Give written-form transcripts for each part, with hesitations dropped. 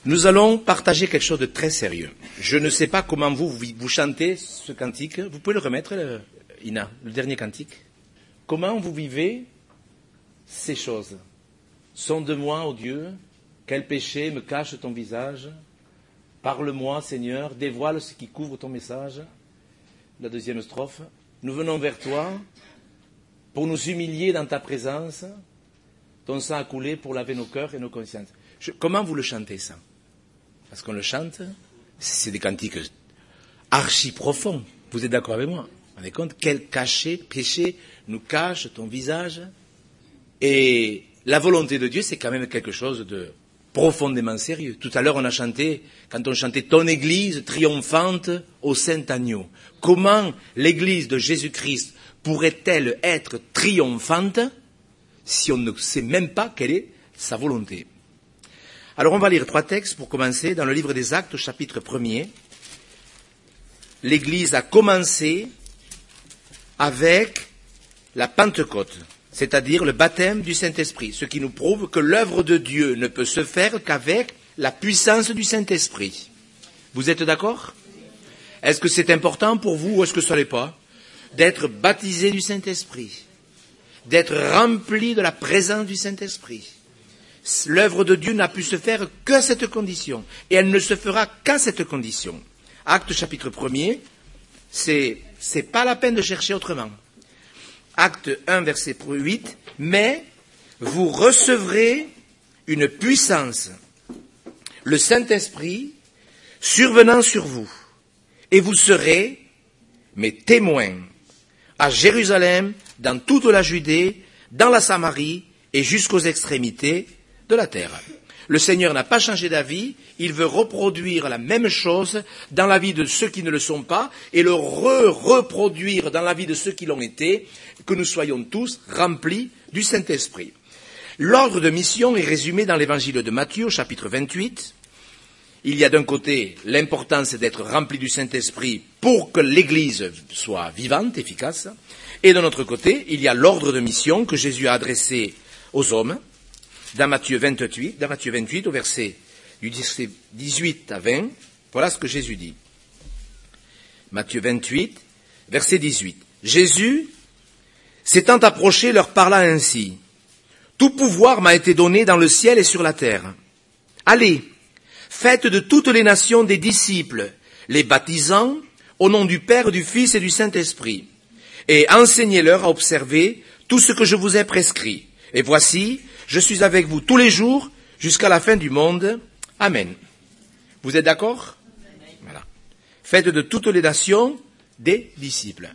Nous allons partager quelque chose de très sérieux. Je ne sais pas comment vous chantez ce cantique. Vous pouvez le remettre, Ina, le dernier cantique. Comment vous vivez ces choses? Sonde-moi, ô Dieu, quel péché me cache ton visage? Parle-moi, Seigneur, dévoile ce qui couvre ton message. La deuxième strophe. Nous venons vers toi pour nous humilier dans ta présence. Ton sang a coulé pour laver nos cœurs et nos consciences. Comment vous le chantez, ça? Parce qu'on le chante, c'est des cantiques archi profonds. Vous êtes d'accord avec moi? Vous vous rendez compte? Quel péché nous cache ton visage? Et la volonté de Dieu, c'est quand même quelque chose de profondément sérieux. Tout à l'heure, on a chanté, quand on chantait ton Église triomphante au Saint-Agneau. Comment l'Église de Jésus-Christ pourrait-elle être triomphante si on ne sait même pas quelle est sa volonté? Alors on va lire 3 textes pour commencer. Dans le livre des Actes, au chapitre 1er, l'Église a commencé avec la Pentecôte, c'est-à-dire le baptême du Saint-Esprit, ce qui nous prouve que l'œuvre de Dieu ne peut se faire qu'avec la puissance du Saint-Esprit. Vous êtes d'accord? Est-ce que c'est important pour vous ou est-ce que ça l'est pas? D'être baptisé du Saint-Esprit, d'être rempli de la présence du Saint-Esprit. L'œuvre de Dieu n'a pu se faire qu'à cette condition, et elle ne se fera qu'à cette condition. Acte chapitre 1er, c'est pas la peine de chercher autrement. Acte 1, verset 8, mais vous recevrez une puissance, le Saint-Esprit, survenant sur vous, et vous serez mes témoins à Jérusalem, dans toute la Judée, dans la Samarie et jusqu'aux extrémités de la terre. Le Seigneur n'a pas changé d'avis, il veut reproduire la même chose dans la vie de ceux qui ne le sont pas et le reproduire dans la vie de ceux qui l'ont été, que nous soyons tous remplis du Saint-Esprit. L'ordre de mission est résumé dans l'évangile de Matthieu, chapitre 28. Il y a d'un côté l'importance d'être rempli du Saint-Esprit pour que l'Église soit vivante, efficace, et de notre côté, il y a l'ordre de mission que Jésus a adressé aux hommes, dans Matthieu 28, au verset du 18 à 20, voilà ce que Jésus dit. Matthieu 28, verset 18. Jésus, s'étant approché, leur parla ainsi. Tout pouvoir m'a été donné dans le ciel et sur la terre. Allez, faites de toutes les nations des disciples, les baptisant au nom du Père, du Fils et du Saint-Esprit, et enseignez-leur à observer tout ce que je vous ai prescrit. Et voici, je suis avec vous tous les jours jusqu'à la fin du monde. Amen. Vous êtes d'accord? Voilà. Faites de toutes les nations des disciples.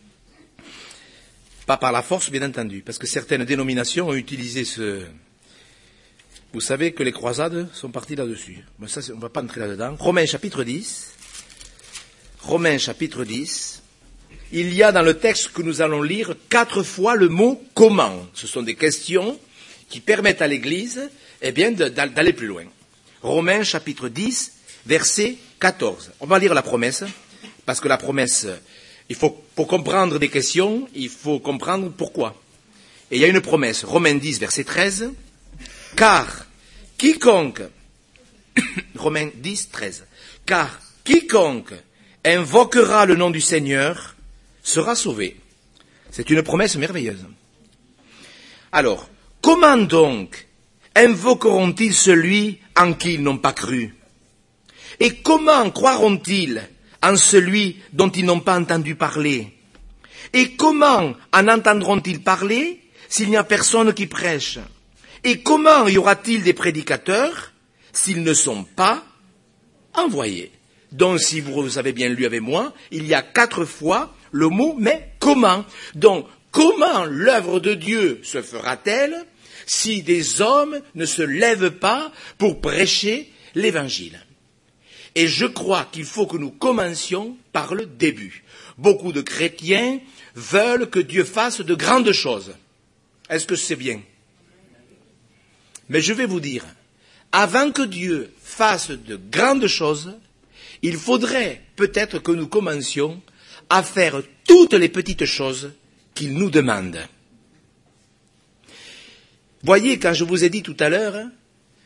Pas par la force, bien entendu, parce que certaines dénominations ont utilisé ce... Vous savez que les croisades sont parties là-dessus. Mais ça, on ne va pas entrer là-dedans. Romains chapitre 10. Romains chapitre 10. Il y a dans le texte que nous allons lire 4 fois le mot « comment ». Ce sont des questions qui permettent à l'Église d'aller plus loin. Romains chapitre 10, verset 14. On va lire la promesse, parce que la promesse, pour comprendre des questions, il faut comprendre pourquoi. Et il y a une promesse, Romains 10, verset 13, car quiconque, Romains 10, 13, car quiconque invoquera le nom du Seigneur sera sauvé. C'est une promesse merveilleuse. Alors, comment donc invoqueront-ils celui en qui ils n'ont pas cru? Et comment croiront-ils en celui dont ils n'ont pas entendu parler? Et comment en entendront-ils parler s'il n'y a personne qui prêche? Et comment y aura-t-il des prédicateurs s'ils ne sont pas envoyés? Donc, si vous avez bien lu avec moi, il y a 4 fois le mot « mais comment ». Donc, comment l'œuvre de Dieu se fera-t-elle si des hommes ne se lèvent pas pour prêcher l'Évangile? Et je crois qu'il faut que nous commencions par le début. Beaucoup de chrétiens veulent que Dieu fasse de grandes choses. Est-ce que c'est bien? Mais je vais vous dire, avant que Dieu fasse de grandes choses, il faudrait peut-être que nous commencions à faire toutes les petites choses qu'il nous demande. Voyez, quand je vous ai dit tout à l'heure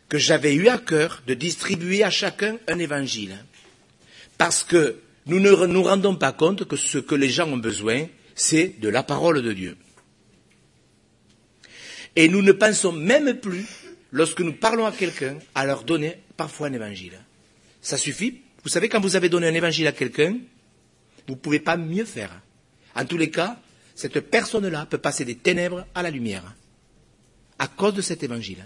que j'avais eu à cœur de distribuer à chacun un évangile. Parce que nous ne nous rendons pas compte que ce que les gens ont besoin, c'est de la parole de Dieu. Et nous ne pensons même plus, lorsque nous parlons à quelqu'un, à leur donner parfois un évangile. Ça suffit. Vous savez, quand vous avez donné un évangile à quelqu'un, vous ne pouvez pas mieux faire. En tous les cas, cette personne-là peut passer des ténèbres à la lumière, à cause de cet évangile.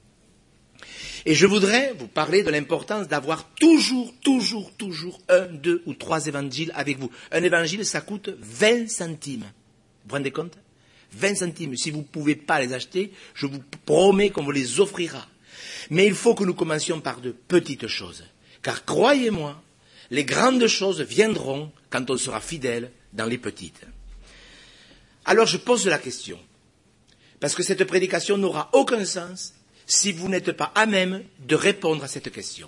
Et je voudrais vous parler de l'importance d'avoir toujours un, deux ou trois évangiles avec vous. Un évangile, ça coûte 20 centimes. Vous vous rendez compte ? 20 centimes. Si vous ne pouvez pas les acheter, je vous promets qu'on vous les offrira. Mais il faut que nous commencions par de petites choses. Car croyez-moi, les grandes choses viendront quand on sera fidèle dans les petites. Alors je pose la question. Parce que cette prédication n'aura aucun sens si vous n'êtes pas à même de répondre à cette question.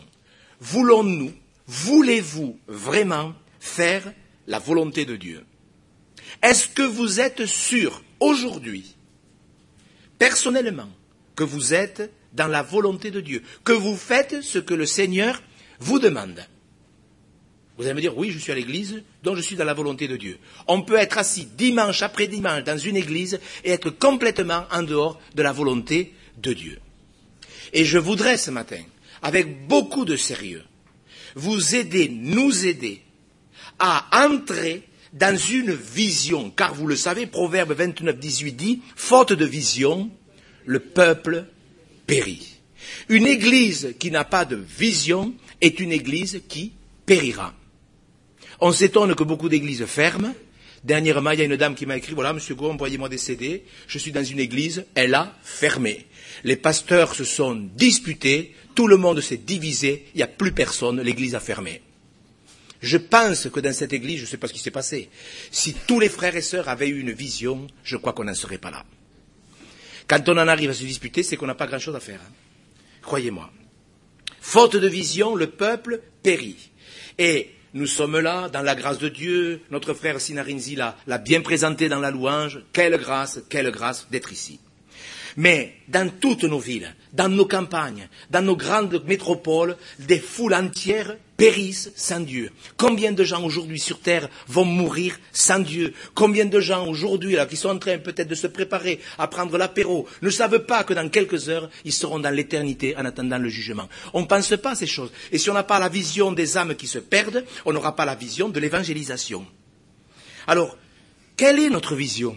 Voulez-vous vraiment faire la volonté de Dieu ? Est-ce que vous êtes sûr, aujourd'hui, personnellement, que vous êtes dans la volonté de Dieu, que vous faites ce que le Seigneur vous demande ? Vous allez me dire, oui, je suis à l'église, donc je suis dans la volonté de Dieu. On peut être assis dimanche après dimanche dans une église et être complètement en dehors de la volonté de Dieu. Et je voudrais ce matin, avec beaucoup de sérieux, nous aider à entrer dans une vision, car vous le savez, Proverbe 29, 18 dit, faute de vision, le peuple périt. Une église qui n'a pas de vision est une église qui périra. On s'étonne que beaucoup d'églises ferment. Dernièrement, il y a une dame qui m'a écrit, voilà, monsieur Gau, envoyez-moi des CD, je suis dans une église, elle a fermé. Les pasteurs se sont disputés, tout le monde s'est divisé, il n'y a plus personne, l'église a fermé. Je pense que dans cette église, je ne sais pas ce qui s'est passé, si tous les frères et sœurs avaient eu une vision, je crois qu'on n'en serait pas là. Quand on en arrive à se disputer, c'est qu'on n'a pas grand-chose à faire. Croyez-moi. Faute de vision, le peuple périt. Et nous sommes là, dans la grâce de Dieu. Notre frère Sinarinzi l'a bien présenté dans la louange. Quelle grâce d'être ici. Mais dans toutes nos villes, dans nos campagnes, dans nos grandes métropoles, des foules entières périssent sans Dieu. Combien de gens aujourd'hui sur terre vont mourir sans Dieu? Combien de gens aujourd'hui là qui sont en train peut-être de se préparer à prendre l'apéro ne savent pas que dans quelques heures ils seront dans l'éternité en attendant le jugement. On ne pense pas à ces choses. Et si on n'a pas la vision des âmes qui se perdent, on n'aura pas la vision de l'évangélisation. Alors, quelle est notre vision?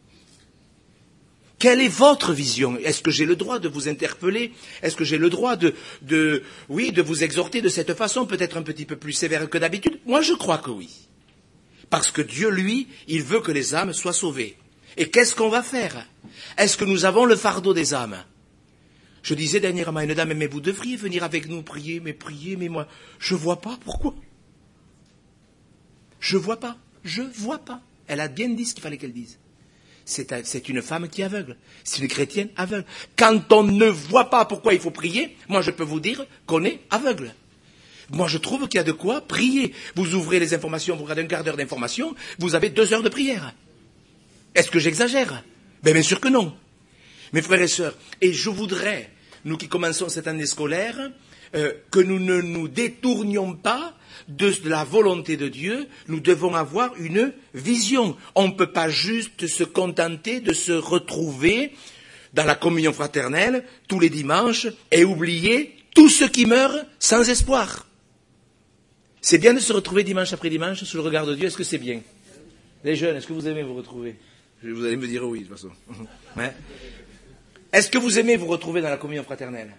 Quelle est votre vision? Est-ce que j'ai le droit de vous interpeller? Est-ce que j'ai le droit de vous exhorter de cette façon, peut-être un petit peu plus sévère que d'habitude? Moi, je crois que oui. Parce que Dieu, lui, il veut que les âmes soient sauvées. Et qu'est-ce qu'on va faire? Est-ce que nous avons le fardeau des âmes? Je disais dernièrement à une dame, mais vous devriez venir avec nous prier, mais moi, je vois pas, pourquoi? Je vois pas. Elle a bien dit ce qu'il fallait qu'elle dise. C'est une femme qui est aveugle. C'est une chrétienne aveugle. Quand on ne voit pas pourquoi il faut prier, moi je peux vous dire qu'on est aveugle. Moi je trouve qu'il y a de quoi prier. Vous ouvrez les informations, vous regardez un quart d'heure d'information, vous avez 2 heures de prière. Est-ce que j'exagère? Bien sûr que non. Mes frères et sœurs, et je voudrais, nous qui commençons cette année scolaire, que nous ne nous détournions pas de la volonté de Dieu, nous devons avoir une vision. On ne peut pas juste se contenter de se retrouver dans la communion fraternelle tous les dimanches et oublier tous ceux qui meurent sans espoir. C'est bien de se retrouver dimanche après dimanche sous le regard de Dieu, est-ce que c'est bien? Les jeunes, est-ce que vous aimez vous retrouver? Vous allez me dire oui, de toute façon. Hein? Est-ce que vous aimez vous retrouver dans la communion fraternelle?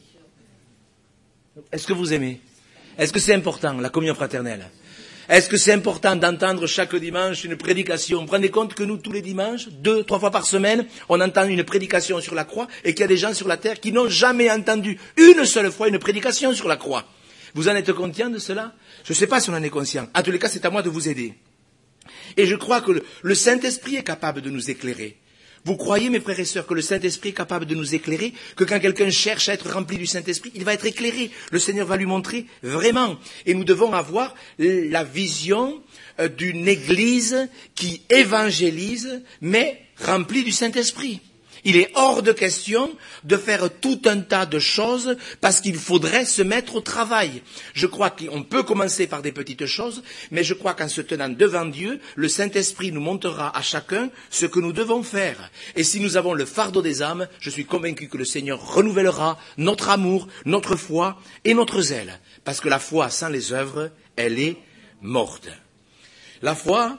Est-ce que vous aimez? Est-ce que c'est important, la communion fraternelle? Est-ce que c'est important d'entendre chaque dimanche une prédication? Vous vous rendez compte que nous, tous les dimanches, 2, 3 fois par semaine, on entend une prédication sur la croix et qu'il y a des gens sur la terre qui n'ont jamais entendu une seule fois une prédication sur la croix. Vous en êtes conscient de cela? Je ne sais pas si on en est conscient. En tous les cas, c'est à moi de vous aider. Et je crois que le Saint-Esprit est capable de nous éclairer. Vous croyez, mes frères et sœurs, que le Saint-Esprit est capable de nous éclairer, que quand quelqu'un cherche à être rempli du Saint-Esprit, il va être éclairé. Le Seigneur va lui montrer vraiment. Et nous devons avoir la vision d'une Église qui évangélise, mais remplie du Saint-Esprit. Il est hors de question de faire tout un tas de choses parce qu'il faudrait se mettre au travail. Je crois qu'on peut commencer par des petites choses, mais je crois qu'en se tenant devant Dieu, le Saint-Esprit nous montrera à chacun ce que nous devons faire. Et si nous avons le fardeau des âmes, je suis convaincu que le Seigneur renouvellera notre amour, notre foi et notre zèle. Parce que la foi sans les œuvres, elle est morte. La foi,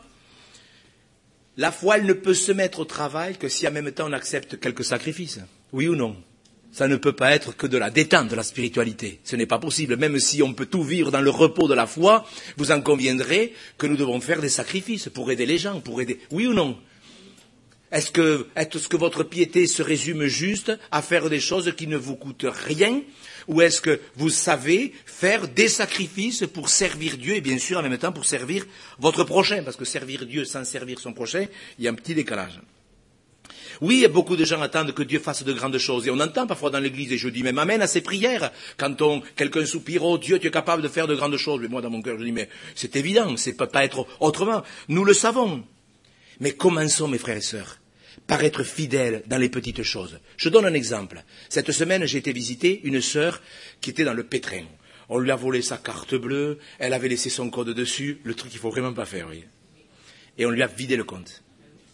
elle ne peut se mettre au travail que si en même temps on accepte quelques sacrifices. Oui ou non? Ça ne peut pas être que de la détente de la spiritualité. Ce n'est pas possible. Même si on peut tout vivre dans le repos de la foi, vous en conviendrez que nous devons faire des sacrifices pour aider les gens, pour aider. Oui ou non? Est-ce que votre piété se résume juste à faire des choses qui ne vous coûtent rien? Ou est-ce que vous savez faire des sacrifices pour servir Dieu et bien sûr en même temps pour servir votre prochain? Parce que servir Dieu sans servir son prochain, il y a un petit décalage. Oui, beaucoup de gens attendent que Dieu fasse de grandes choses. Et on entend parfois dans l'église, et je dis même amen à ces prières, quand quelqu'un soupire, oh Dieu, tu es capable de faire de grandes choses. Mais moi, dans mon cœur, je dis, mais c'est évident, c'est peut pas être autrement. Nous le savons. Mais commençons, mes frères et sœurs, par être fidèles dans les petites choses. Je donne un exemple. Cette semaine, j'ai été visiter une sœur qui était dans le pétrin. On lui a volé sa carte bleue, elle avait laissé son code dessus, le truc qu'il faut vraiment pas faire, oui. Et on lui a vidé le compte.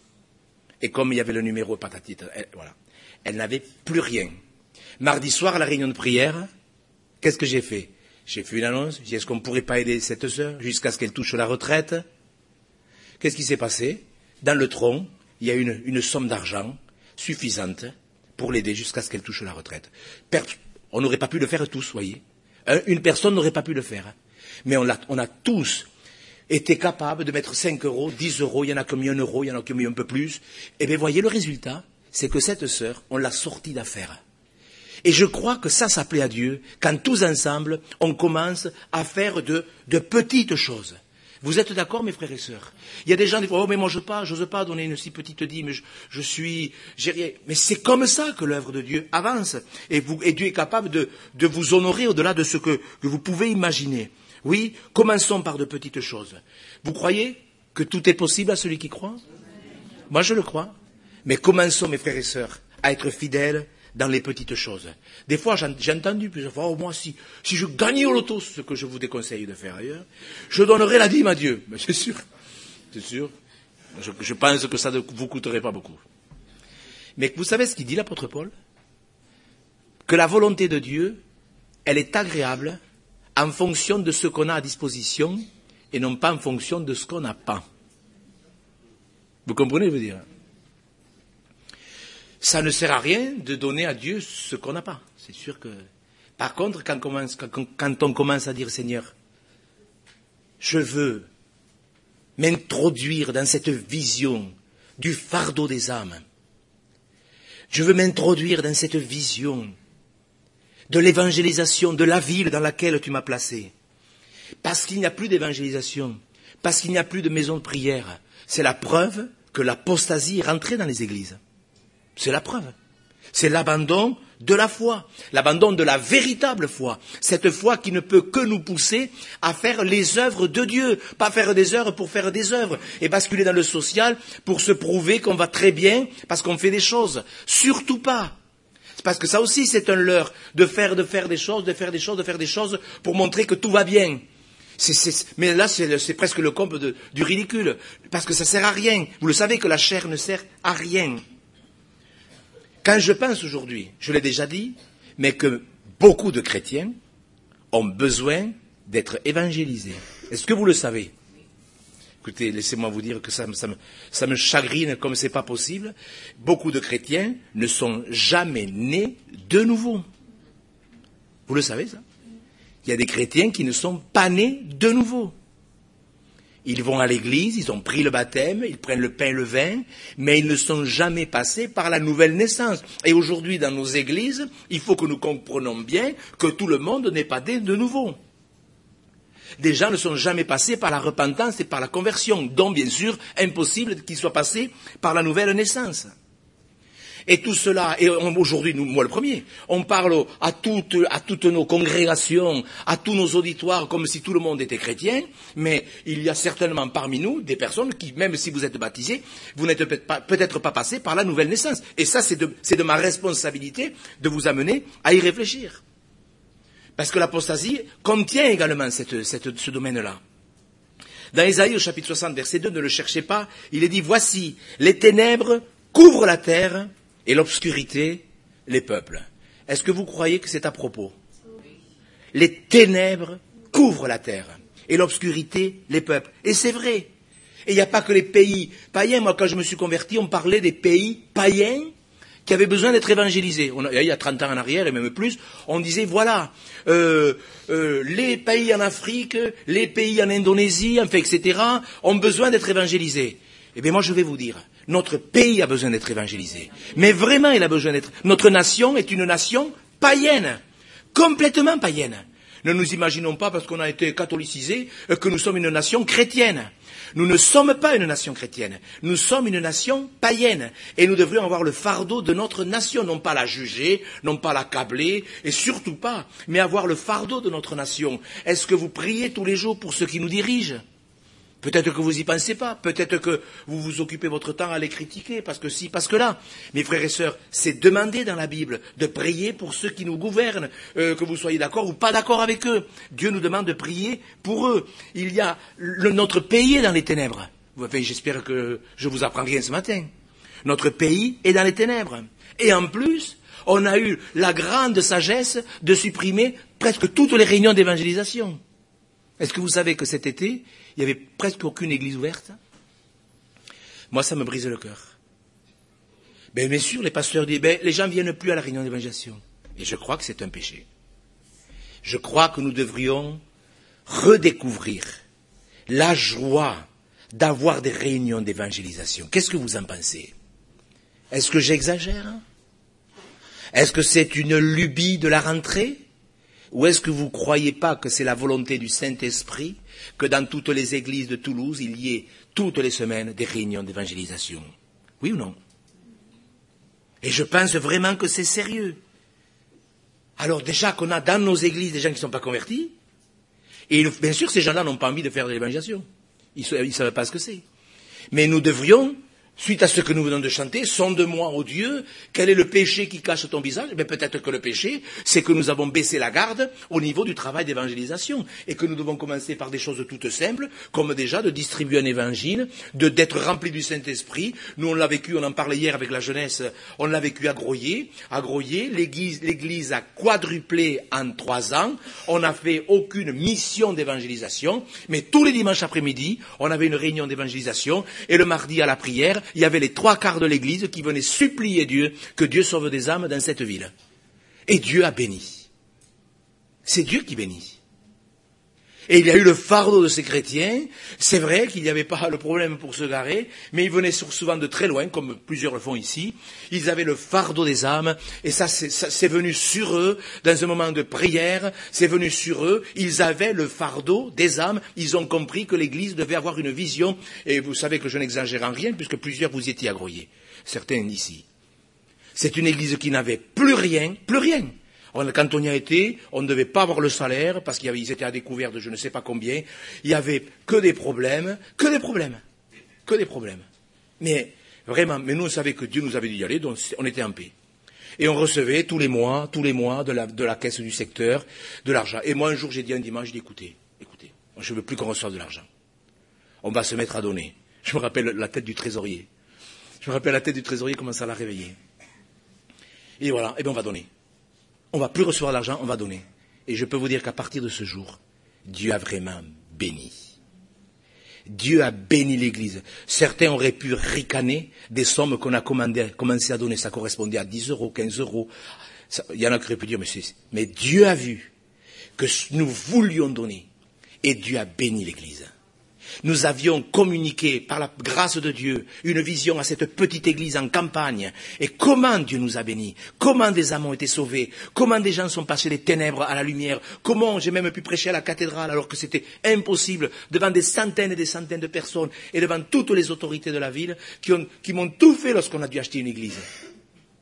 Et comme il y avait le numéro patatite, voilà. Elle n'avait plus rien. Mardi soir, à la réunion de prière, qu'est-ce que j'ai fait? J'ai fait une annonce, j'ai dit, est-ce qu'on ne pourrait pas aider cette sœur jusqu'à ce qu'elle touche la retraite? Qu'est-ce qui s'est passé? Dans le tronc, il y a une somme d'argent suffisante pour l'aider jusqu'à ce qu'elle touche la retraite. On n'aurait pas pu le faire tous, voyez. Une personne n'aurait pas pu le faire. Mais on a tous été capables de mettre 5 euros, 10 euros, il y en a qui ont mis 1 euro, il y en a qui ont mis un peu plus. Et bien voyez, le résultat, c'est que cette sœur, on l'a sortie d'affaire. Et je crois que ça plaît à Dieu, quand tous ensemble, on commence à faire de petites choses. Vous êtes d'accord, mes frères et sœurs? Il y a des gens qui disent, oh, mais moi, j'ose pas donner une si petite dîme, mais j'ai rien. Mais c'est comme ça que l'œuvre de Dieu avance. Et Dieu est capable de vous honorer au-delà de ce que vous pouvez imaginer. Oui, commençons par de petites choses. Vous croyez que tout est possible à celui qui croit? Moi, je le crois. Mais commençons, mes frères et sœurs, à être fidèles dans les petites choses. Des fois, j'ai entendu plusieurs fois, oh, moi, si je gagnais au loto, ce que je vous déconseille de faire ailleurs, je donnerais la dîme à Dieu. Mais c'est sûr. Je pense que ça ne vous coûterait pas beaucoup. Mais vous savez ce qu'il dit l'apôtre Paul? Que la volonté de Dieu, elle est agréable en fonction de ce qu'on a à disposition et non pas en fonction de ce qu'on n'a pas. Vous comprenez, je veux dire? Ça ne sert à rien de donner à Dieu ce qu'on n'a pas. C'est sûr que... Par contre, quand on commence à dire, Seigneur, je veux m'introduire dans cette vision du fardeau des âmes. Je veux m'introduire dans cette vision de l'évangélisation de la ville dans laquelle tu m'as placé. Parce qu'il n'y a plus d'évangélisation, parce qu'il n'y a plus de maison de prière, c'est la preuve que l'apostasie est rentrée dans les églises. C'est la preuve. C'est l'abandon de la foi, l'abandon de la véritable foi. Cette foi qui ne peut que nous pousser à faire les œuvres de Dieu, pas faire des œuvres pour faire des œuvres, et basculer dans le social pour se prouver qu'on va très bien parce qu'on fait des choses. Surtout pas. Parce que ça aussi c'est un leurre de faire des choses pour montrer que tout va bien. Mais là c'est presque le comble du ridicule, parce que ça sert à rien. Vous le savez que la chair ne sert à rien. Quand je pense aujourd'hui, je l'ai déjà dit, mais que beaucoup de chrétiens ont besoin d'être évangélisés. Est-ce que vous le savez? Écoutez, laissez-moi vous dire que ça me chagrine comme c'est pas possible. Beaucoup de chrétiens ne sont jamais nés de nouveau. Vous le savez, ça? Il y a des chrétiens qui ne sont pas nés de nouveau. Ils vont à l'église, ils ont pris le baptême, ils prennent le pain et le vin, mais ils ne sont jamais passés par la nouvelle naissance. Et aujourd'hui, dans nos églises, il faut que nous comprenions bien que tout le monde n'est pas né de nouveau. Des gens ne sont jamais passés par la repentance et par la conversion, donc bien sûr, impossible qu'ils soient passés par la nouvelle naissance. Et tout cela, et aujourd'hui, moi le premier, on parle à toutes nos congrégations, à tous nos auditoires, comme si tout le monde était chrétien, mais il y a certainement parmi nous des personnes qui, même si vous êtes baptisés, vous n'êtes peut-être pas passés par la nouvelle naissance. Et ça, c'est de ma responsabilité de vous amener à y réfléchir. Parce que l'apostasie contient également ce domaine-là. Dans Ésaïe, au chapitre 60, verset 2, ne le cherchez pas, il est dit, voici, les ténèbres couvrent la terre et l'obscurité les peuples. Est-ce que vous croyez que c'est à propos? Les ténèbres couvrent la terre et l'obscurité les peuples. Et c'est vrai. Et il n'y a pas que les pays païens. Moi, quand je me suis converti, on parlait des pays païens qui avaient besoin d'être évangélisés. Il y a 30 ans en arrière, et même plus, on disait, voilà, les pays en Afrique, les pays en Indonésie, enfin, etc., ont besoin d'être évangélisés. Eh bien, moi, je vais vous dire, notre pays a besoin d'être évangélisé. Mais vraiment, il a besoin d'être... Notre nation est une nation païenne, complètement païenne. Ne nous imaginons pas, parce qu'on a été catholicisés, que nous sommes une nation chrétienne. Nous ne sommes pas une nation chrétienne. Nous sommes une nation païenne. Et nous devrions avoir le fardeau de notre nation, non pas la juger, non pas l'accabler, et surtout pas, mais avoir le fardeau de notre nation. Est-ce que vous priez tous les jours pour ceux qui nous dirigent? Peut-être que vous y pensez pas, peut-être que vous vous occupez votre temps à les critiquer, parce que si, parce que là. Mes frères et sœurs, c'est demandé dans la Bible de prier pour ceux qui nous gouvernent, que vous soyez d'accord ou pas d'accord avec eux. Dieu nous demande de prier pour eux. Il y a notre pays est dans les ténèbres. Enfin, j'espère que je vous apprends rien ce matin. Notre pays est dans les ténèbres. Et en plus, on a eu la grande sagesse de supprimer presque toutes les réunions d'évangélisation. Est-ce que vous savez que cet été, il n'y avait presque aucune église ouverte? Moi, ça me brise le cœur. Bien sûr, les pasteurs disent, les gens ne viennent plus à la réunion d'évangélisation. Et je crois que c'est un péché. Je crois que nous devrions redécouvrir la joie d'avoir des réunions d'évangélisation. Qu'est-ce que vous en pensez? Est-ce que j'exagère? Est-ce que c'est une lubie de la rentrée? Ou est-ce que vous ne croyez pas que c'est la volonté du Saint-Esprit que dans toutes les églises de Toulouse, il y ait toutes les semaines des réunions d'évangélisation? Oui ou non? Et je pense vraiment que c'est sérieux. Alors déjà qu'on a dans nos églises des gens qui ne sont pas convertis, et bien sûr ces gens-là n'ont pas envie de faire de l'évangélisation. Ils ne savent pas ce que c'est. Mais nous devrions... Suite à ce que nous venons de chanter, sonde-moi, ô Dieu, quel est le péché qui cache ton visage? Mais peut-être que le péché, c'est que nous avons baissé la garde au niveau du travail d'évangélisation et que nous devons commencer par des choses toutes simples, comme déjà de distribuer un évangile, d'être rempli du Saint-Esprit. Nous, on l'a vécu, on en parlait hier avec la jeunesse, on l'a vécu à Groyer. À Groyer, l'église a quadruplé en 3 ans. On n'a fait aucune mission d'évangélisation, mais tous les dimanches après-midi, on avait une réunion d'évangélisation et le mardi à la prière, il y avait les 3/4 de l'église qui venaient supplier Dieu que Dieu sauve des âmes dans cette ville. Et Dieu a béni. C'est Dieu qui bénit. Et il y a eu le fardeau de ces chrétiens. C'est vrai qu'il n'y avait pas le problème pour se garer, mais ils venaient souvent de très loin, comme plusieurs le font ici. Ils avaient le fardeau des âmes, et ça c'est venu sur eux, dans un moment de prière, c'est venu sur eux. Ils avaient le fardeau des âmes. Ils ont compris que l'Église devait avoir une vision, et vous savez que je n'exagère en rien, puisque plusieurs vous y étiez à Groyer, certains ici. C'est une Église qui n'avait plus rien, plus rien. Quand on y a été, on ne devait pas avoir le salaire, parce qu'ils étaient à découvert de je ne sais pas combien. Il n'y avait que des problèmes, que des problèmes, que des problèmes. Mais vraiment, mais nous on savait que Dieu nous avait dit d'y aller, donc on était en paix. Et on recevait tous les mois, de la caisse du secteur, de l'argent. Et moi un jour j'ai dit un dimanche, j'ai dit écoutez, je ne veux plus qu'on reçoive de l'argent. On va se mettre à donner. Je me rappelle la tête du trésorier. Comment ça l'a réveillé. Et voilà, et bien on va donner. On ne va plus recevoir l'argent, on va donner. Et je peux vous dire qu'à partir de ce jour, Dieu a vraiment béni. Dieu a béni l'Église. Certains auraient pu ricaner des sommes qu'on a commencé à donner. Ça correspondait à 10 euros, 15 euros. Il y en a qui auraient pu dire, mais Dieu a vu que nous voulions donner. Et Dieu a béni l'Église. Nous avions communiqué, par la grâce de Dieu, une vision à cette petite église en campagne. Et comment Dieu nous a bénis, comment des âmes ont été sauvées, comment des gens sont passés des ténèbres à la lumière, comment j'ai même pu prêcher à la cathédrale alors que c'était impossible, devant des centaines et des centaines de personnes, et devant toutes les autorités de la ville, qui m'ont tout fait lorsqu'on a dû acheter une église.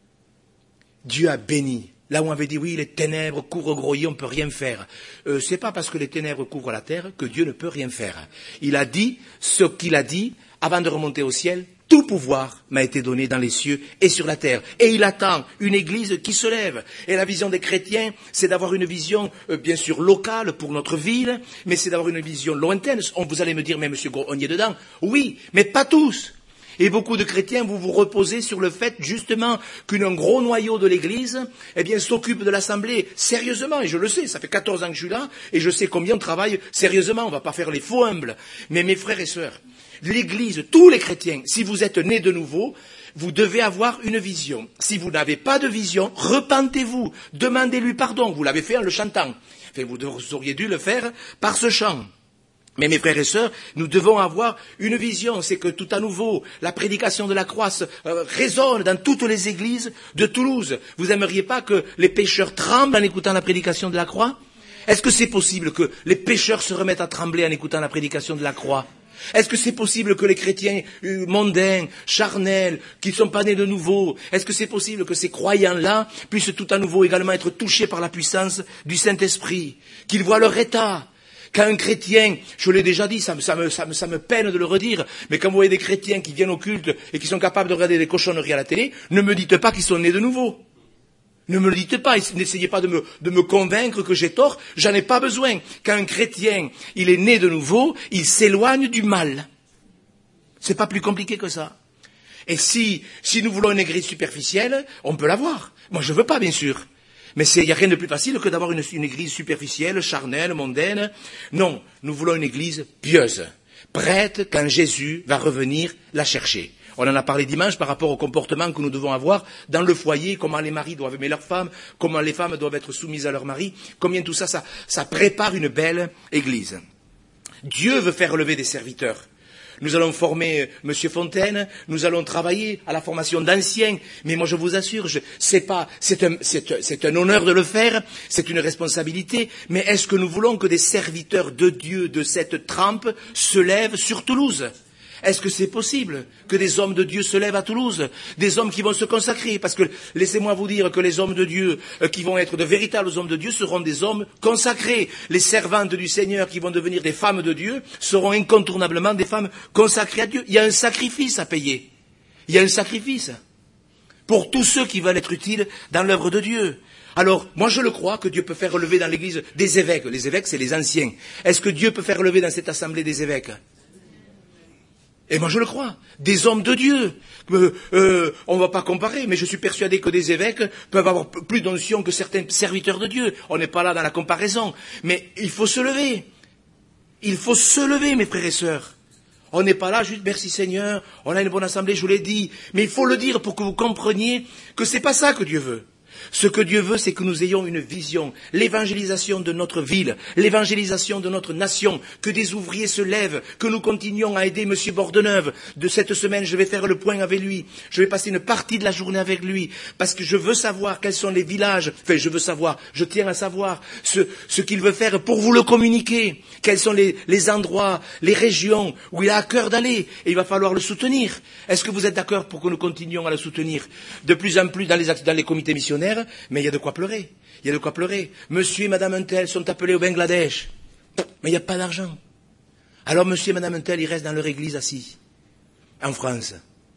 Dieu a béni. Là où on avait dit, oui, les ténèbres couvrent Groyer, on ne peut rien faire. C'est pas parce que les ténèbres couvrent la terre que Dieu ne peut rien faire. Il a dit ce qu'il a dit avant de remonter au ciel. Tout pouvoir m'a été donné dans les cieux et sur la terre. Et il attend une église qui se lève. Et la vision des chrétiens, c'est d'avoir une vision, bien sûr, locale pour notre ville, mais c'est d'avoir une vision lointaine. Vous allez me dire, mais monsieur Gros, on y est dedans. Oui, mais pas tous. Et beaucoup de chrétiens, vous vous reposez sur le fait, justement, qu'un gros noyau de l'église, eh bien, s'occupe de l'assemblée sérieusement. Et je le sais, ça fait 14 ans que je suis là, et je sais combien on travaille sérieusement. On ne va pas faire les faux humbles. Mais mes frères et sœurs, l'église, tous les chrétiens, si vous êtes nés de nouveau, vous devez avoir une vision. Si vous n'avez pas de vision, repentez-vous, demandez-lui pardon. Vous l'avez fait en le chantant. Enfin, vous auriez dû le faire par ce chant. Mais mes frères et sœurs, nous devons avoir une vision, c'est que tout à nouveau, la prédication de la croix résonne dans toutes les églises de Toulouse. Vous aimeriez pas que les pécheurs tremblent en écoutant la prédication de la croix? Est-ce que c'est possible que les pécheurs se remettent à trembler en écoutant la prédication de la croix? Est-ce que c'est possible que les chrétiens mondains, charnels, qui ne sont pas nés de nouveau, est-ce que c'est possible que ces croyants-là puissent tout à nouveau également être touchés par la puissance du Saint-Esprit, qu'ils voient leur état? Quand un chrétien, je l'ai déjà dit, ça me peine de le redire, mais quand vous voyez des chrétiens qui viennent au culte et qui sont capables de regarder des cochonneries à la télé, ne me dites pas qu'ils sont nés de nouveau. Ne me le dites pas, n'essayez pas de me convaincre que j'ai tort, j'en ai pas besoin. Quand un chrétien, il est né de nouveau, il s'éloigne du mal. C'est pas plus compliqué que ça. Et si nous voulons une église superficielle, on peut l'avoir. Moi je veux pas, bien sûr. Mais il n'y a rien de plus facile que d'avoir une église superficielle, charnelle, mondaine. Non, nous voulons une église pieuse, prête quand Jésus va revenir la chercher. On en a parlé dimanche par rapport au comportement que nous devons avoir dans le foyer, comment les maris doivent aimer leurs femmes, comment les femmes doivent être soumises à leurs maris, combien tout ça prépare une belle église. Dieu veut faire lever des serviteurs. Nous allons former M. Fontaine, nous allons travailler à la formation d'anciens, mais moi je vous assure, c'est un honneur de le faire, c'est une responsabilité, mais est-ce que nous voulons que des serviteurs de Dieu de cette trempe se lèvent sur Toulouse ? Est-ce que c'est possible que des hommes de Dieu se lèvent à Toulouse, des hommes qui vont se consacrer? Parce que laissez-moi vous dire que les hommes de Dieu qui vont être de véritables hommes de Dieu seront des hommes consacrés. Les servantes du Seigneur qui vont devenir des femmes de Dieu seront incontournablement des femmes consacrées à Dieu. Il y a un sacrifice à payer. Il y a un sacrifice pour tous ceux qui veulent être utiles dans l'œuvre de Dieu. Alors, moi je le crois que Dieu peut faire relever dans l'Église des évêques. Les évêques, c'est les anciens. Est-ce que Dieu peut faire relever dans cette assemblée des évêques ? Et moi je le crois, des hommes de Dieu. On ne va pas comparer, mais je suis persuadé que des évêques peuvent avoir plus d'onction que certains serviteurs de Dieu. On n'est pas là dans la comparaison. Mais il faut se lever. Il faut se lever, mes frères et sœurs. On n'est pas là juste merci Seigneur, on a une bonne assemblée, je vous l'ai dit. Mais il faut le dire pour que vous compreniez que c'est pas ça que Dieu veut. Ce que Dieu veut, c'est que nous ayons une vision, l'évangélisation de notre ville, l'évangélisation de notre nation, que des ouvriers se lèvent, que nous continuions à aider M. Bordeneuve. De cette semaine, je vais faire le point avec lui. Je vais passer une partie de la journée avec lui, parce que je veux savoir quels sont les villages. Enfin, je tiens à savoir ce qu'il veut faire pour vous le communiquer. Quels sont les endroits, les régions où il a à cœur d'aller. Et il va falloir le soutenir. Est-ce que vous êtes d'accord pour que nous continuions à le soutenir de plus en plus dans les comités missionnaires? Mais il y a de quoi pleurer. Il y a de quoi pleurer. Monsieur et madame Untel sont appelés au Bangladesh. Mais il n'y a pas d'argent. Alors monsieur et madame Untel, ils restent dans leur église assis. En France.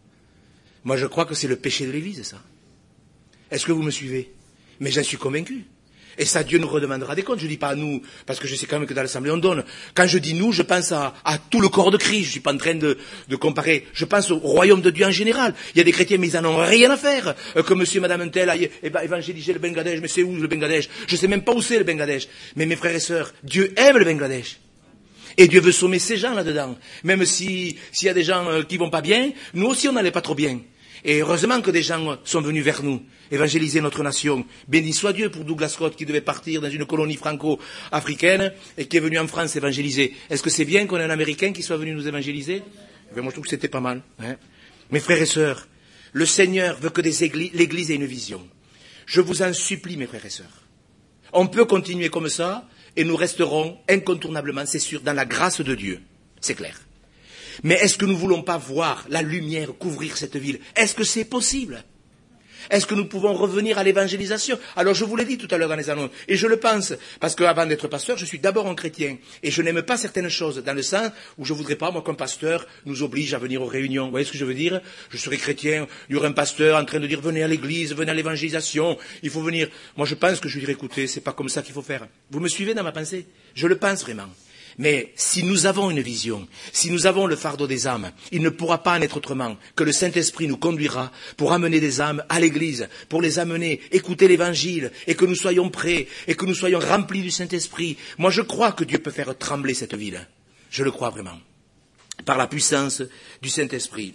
Moi, je crois que c'est le péché de l'église, ça. Est-ce que vous me suivez? Mais j'en suis convaincu. Et ça, Dieu nous redemandera des comptes. Je ne dis pas à nous, parce que je sais quand même que dans l'Assemblée, on donne. Quand je dis nous, je pense à tout le corps de Christ. Je ne suis pas en train de comparer. Je pense au royaume de Dieu en général. Il y a des chrétiens, mais ils n'en ont rien à faire. Que monsieur et madame Untel aillent évangéliser le Bangladesh. Mais c'est où le Bangladesh? Je ne sais même pas où c'est le Bangladesh. Mais mes frères et sœurs, Dieu aime le Bangladesh. Et Dieu veut sommer ces gens là-dedans. Même s'il y a des gens qui vont pas bien, nous aussi on n'allait pas trop bien. Et heureusement que des gens sont venus vers nous, évangéliser notre nation. Béni soit Dieu pour Douglas Scott qui devait partir dans une colonie franco-africaine et qui est venu en France évangéliser. Est-ce que c'est bien qu'on ait un Américain qui soit venu nous évangéliser? Moi je trouve que c'était pas mal. Mes frères et sœurs, le Seigneur veut que l'Église ait une vision. Je vous en supplie, mes frères et sœurs. On peut continuer comme ça et nous resterons incontournablement, c'est sûr, dans la grâce de Dieu. C'est clair. Mais est-ce que nous ne voulons pas voir la lumière couvrir cette ville? Est-ce que c'est possible? Est-ce que nous pouvons revenir à l'évangélisation? Alors je vous l'ai dit tout à l'heure dans les annonces, et je le pense, parce qu'avant d'être pasteur, je suis d'abord un chrétien, et je n'aime pas certaines choses, dans le sens où je ne voudrais pas, moi, qu'un pasteur nous oblige à venir aux réunions. Vous voyez ce que je veux dire? Je serais chrétien, il y aurait un pasteur en train de dire, venez à l'église, venez à l'évangélisation, il faut venir. Moi je pense que je lui dirais, écoutez, c'est pas comme ça qu'il faut faire. Vous me suivez dans ma pensée? Je le pense vraiment. Mais si nous avons une vision, si nous avons le fardeau des âmes, il ne pourra pas en être autrement que le Saint-Esprit nous conduira pour amener des âmes à l'Église, pour les amener, écouter l'Évangile, et que nous soyons prêts, et que nous soyons remplis du Saint-Esprit. Moi, je crois que Dieu peut faire trembler cette ville. Je le crois vraiment. Par la puissance du Saint-Esprit.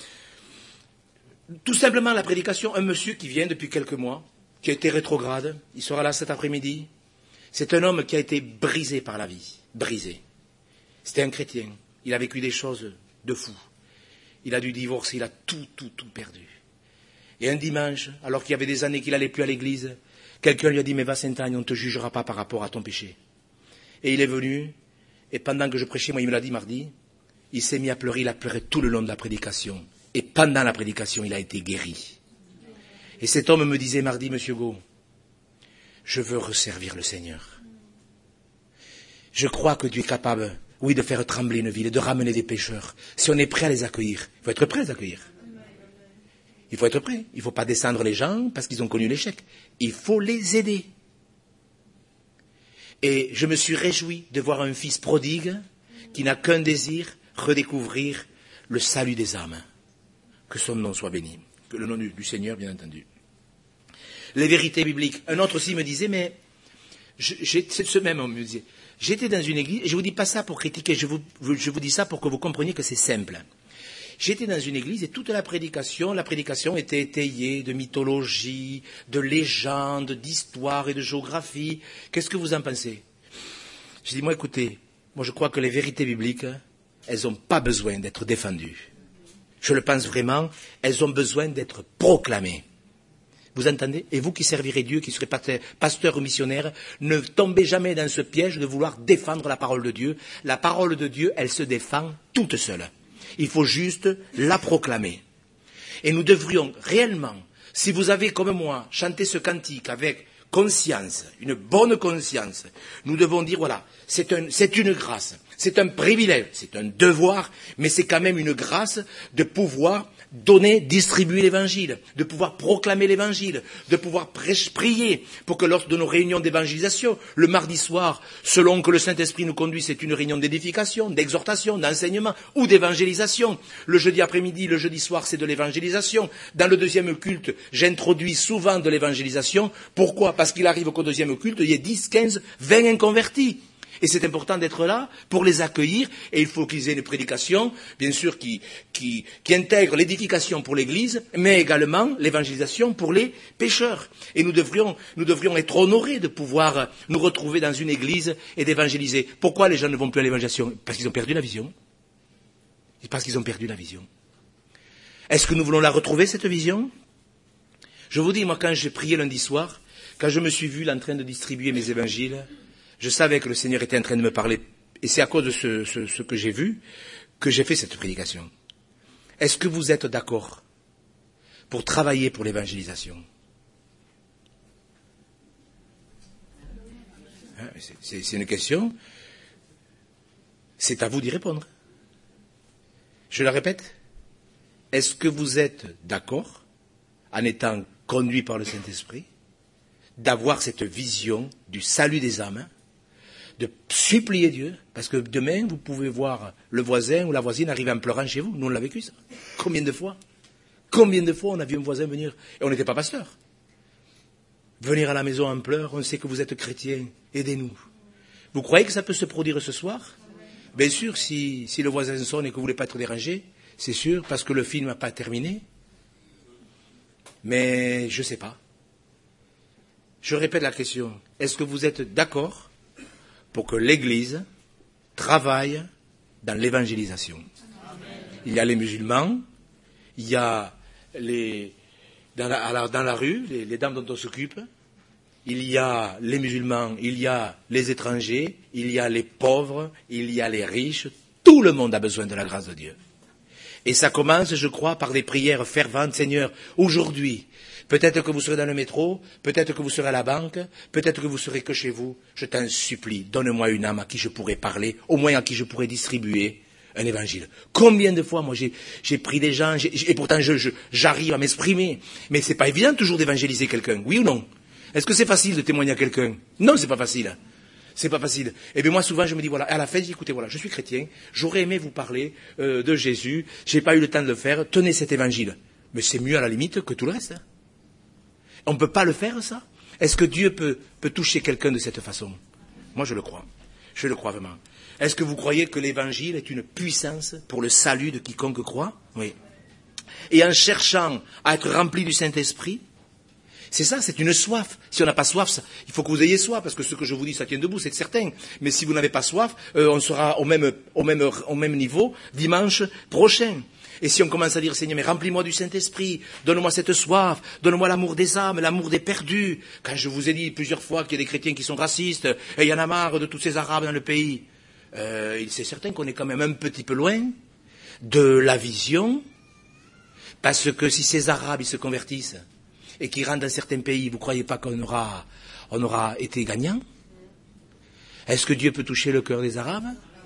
Tout simplement, la prédication, un monsieur qui vient depuis quelques mois, qui a été rétrograde, il sera là cet après-midi. C'est un homme qui a été brisé par la vie. Brisé. C'était un chrétien. Il a vécu des choses de fou. Il a dû divorcer, il a tout perdu. Et un dimanche, alors qu'il y avait des années qu'il n'allait plus à l'église, quelqu'un lui a dit, mais va Saint-Agne, on ne te jugera pas par rapport à ton péché. Et il est venu, et pendant que je prêchais, moi il me l'a dit mardi, il s'est mis à pleurer, il a pleuré tout le long de la prédication. Et pendant la prédication, il a été guéri. Et cet homme me disait mardi, Monsieur Go, je veux resservir le Seigneur. Je crois que Dieu est capable, oui, de faire trembler une ville, de ramener des pécheurs. Si on est prêt à les accueillir, il faut être prêt à les accueillir. Il faut être prêt. Il ne faut pas descendre les gens parce qu'ils ont connu l'échec. Il faut les aider. Et je me suis réjoui de voir un fils prodigue qui n'a qu'un désir, redécouvrir le salut des âmes. Que son nom soit béni. Que le nom du Seigneur, bien entendu. Les vérités bibliques. Un autre aussi me disait, mais ce même homme me disait, j'étais dans une église, et je ne vous dis pas ça pour critiquer, je vous dis ça pour que vous compreniez que c'est simple. J'étais dans une église et toute la prédication était étayée de mythologie, de légendes, d'histoire et de géographie. Qu'est-ce que vous en pensez? Je dis, moi écoutez, moi je crois que les vérités bibliques, elles n'ont pas besoin d'être défendues. Je le pense vraiment, elles ont besoin d'être proclamées. Vous entendez? Et vous qui servirez Dieu, qui serez pasteur ou missionnaire, ne tombez jamais dans ce piège de vouloir défendre la parole de Dieu. La parole de Dieu, elle se défend toute seule. Il faut juste la proclamer. Et nous devrions réellement, si vous avez comme moi chanté ce cantique avec conscience, une bonne conscience, nous devons dire voilà, c'est une grâce, c'est un privilège, c'est un devoir, mais c'est quand même une grâce de pouvoir donner, distribuer l'évangile, de pouvoir proclamer l'évangile, de pouvoir prier pour que lors de nos réunions d'évangélisation, le mardi soir, selon que le Saint-Esprit nous conduit, c'est une réunion d'édification, d'exhortation, d'enseignement ou d'évangélisation. Le jeudi après-midi, le jeudi soir, c'est de l'évangélisation. Dans le deuxième culte, j'introduis souvent de l'évangélisation. Pourquoi? Parce qu'il arrive qu'au deuxième culte, il y ait 10, 15, 20 inconvertis. Et c'est important d'être là pour les accueillir, et il faut qu'ils aient une prédication, bien sûr, qui intègre l'édification pour l'Église, mais également l'évangélisation pour les pécheurs. Et nous devrions être honorés de pouvoir nous retrouver dans une Église et d'évangéliser. Pourquoi les gens ne vont plus à l'évangélisation? Parce qu'ils ont perdu la vision. Parce qu'ils ont perdu la vision. Est-ce que nous voulons la retrouver, cette vision? Je vous dis, moi, quand j'ai prié lundi soir, quand je me suis vu là en train de distribuer mes évangiles, je savais que le Seigneur était en train de me parler, et c'est à cause de ce que j'ai vu que j'ai fait cette prédication. Est-ce que vous êtes d'accord pour travailler pour l'évangélisation? C'est une question. C'est à vous d'y répondre. Je la répète. Est-ce que vous êtes d'accord, en étant conduit par le Saint-Esprit, d'avoir cette vision du salut des âmes, de supplier Dieu, parce que demain, vous pouvez voir le voisin ou la voisine arriver en pleurant chez vous. Nous, on l'a vécu, ça. Combien de fois on a vu un voisin venir, et on n'était pas pasteur. Venir à la maison en pleurs, on sait que vous êtes chrétien, aidez-nous. Vous croyez que ça peut se produire ce soir? Bien sûr, si le voisin sonne et que vous ne voulez pas être dérangé, c'est sûr, parce que le film n'a pas terminé. Mais je ne sais pas. Je répète la question. Est-ce que vous êtes d'accord pour que l'Église travaille dans l'évangélisation? Il y a les musulmans, il y a dans la rue, les dames dont on s'occupe, il y a les musulmans, il y a les étrangers, il y a les pauvres, il y a les riches. Tout le monde a besoin de la grâce de Dieu. Et ça commence, je crois, par des prières ferventes. Seigneur, aujourd'hui, peut-être que vous serez dans le métro, peut-être que vous serez à la banque, peut-être que vous serez que chez vous. Je t'en supplie, donne-moi une âme à qui je pourrais parler, au moins à qui je pourrais distribuer un évangile. Combien de fois, moi, j'ai pris des gens, et pourtant j'arrive à m'exprimer. Mais c'est pas évident toujours d'évangéliser quelqu'un, oui ou non? Est-ce que c'est facile de témoigner à quelqu'un? Non, c'est pas facile. C'est pas facile. Et bien moi souvent je me dis voilà, à la fin je dis écoutez voilà, je suis chrétien, j'aurais aimé vous parler de Jésus, j'ai pas eu le temps de le faire, tenez cet évangile. Mais c'est mieux à la limite que tout le reste. Hein. On ne peut pas le faire ça? Est-ce que Dieu peut toucher quelqu'un de cette façon? Moi je le crois. Je le crois vraiment. Est-ce que vous croyez que l'évangile est une puissance pour le salut de quiconque croit? Oui. Et en cherchant à être rempli du Saint-Esprit, c'est ça, c'est une soif. Si on n'a pas soif, ça, il faut que vous ayez soif, parce que ce que je vous dis, ça tient debout, c'est certain. Mais si vous n'avez pas soif, on sera au même niveau dimanche prochain. Et si on commence à dire, Seigneur, mais remplis-moi du Saint-Esprit, donne-moi cette soif, donne-moi l'amour des âmes, l'amour des perdus. Quand je vous ai dit plusieurs fois qu'il y a des chrétiens qui sont racistes, et il y en a marre de tous ces Arabes dans le pays, c'est certain qu'on est quand même un petit peu loin de la vision, parce que si ces Arabes, ils se convertissent, et qui rentrent dans certains pays, vous ne croyez pas qu'on aura été gagnant? Est-ce que Dieu peut toucher le cœur des Arabes?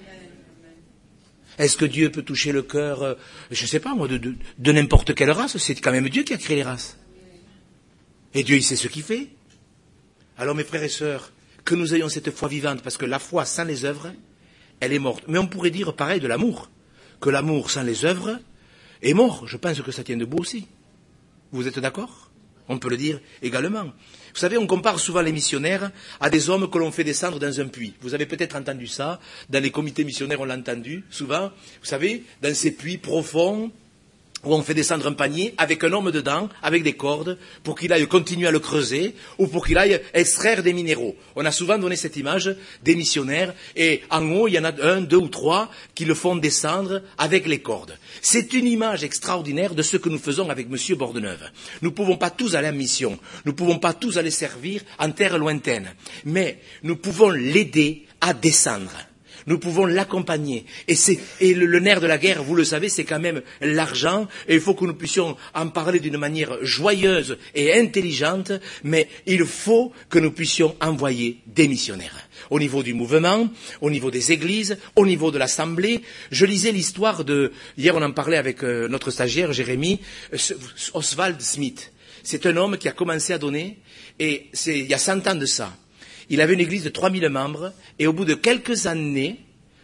Est-ce que Dieu peut toucher le cœur, je ne sais pas moi, de n'importe quelle race? C'est quand même Dieu qui a créé les races. Et Dieu, il sait ce qu'il fait. Alors mes frères et sœurs, que nous ayons cette foi vivante, parce que la foi sans les œuvres, elle est morte. Mais on pourrait dire pareil de l'amour, que l'amour sans les œuvres est mort. Je pense que ça tient debout aussi. Vous êtes d'accord? On peut le dire également. Vous savez, on compare souvent les missionnaires à des hommes que l'on fait descendre dans un puits. Vous avez peut-être entendu ça, dans les comités missionnaires on l'a entendu souvent. Vous savez, dans ces puits profonds, où on fait descendre un panier avec un homme dedans, avec des cordes, pour qu'il aille continuer à le creuser, ou pour qu'il aille extraire des minéraux. On a souvent donné cette image des missionnaires, et en haut, il y en a un, deux ou trois qui le font descendre avec les cordes. C'est une image extraordinaire de ce que nous faisons avec M. Bordeneuve. Nous ne pouvons pas tous aller en mission, nous ne pouvons pas tous aller servir en terre lointaine, mais nous pouvons l'aider à descendre. Nous pouvons l'accompagner. Et le nerf de la guerre, vous le savez, c'est quand même l'argent. Et il faut que nous puissions en parler d'une manière joyeuse et intelligente. Mais il faut que nous puissions envoyer des missionnaires. Au niveau du mouvement, au niveau des églises, au niveau de l'assemblée. Je lisais l'histoire hier on en parlait avec notre stagiaire, Jérémy, Oswald Smith. C'est un homme qui a commencé à donner, et il y a 100 ans de ça. Il avait une église de 3000 membres, et au bout de quelques années,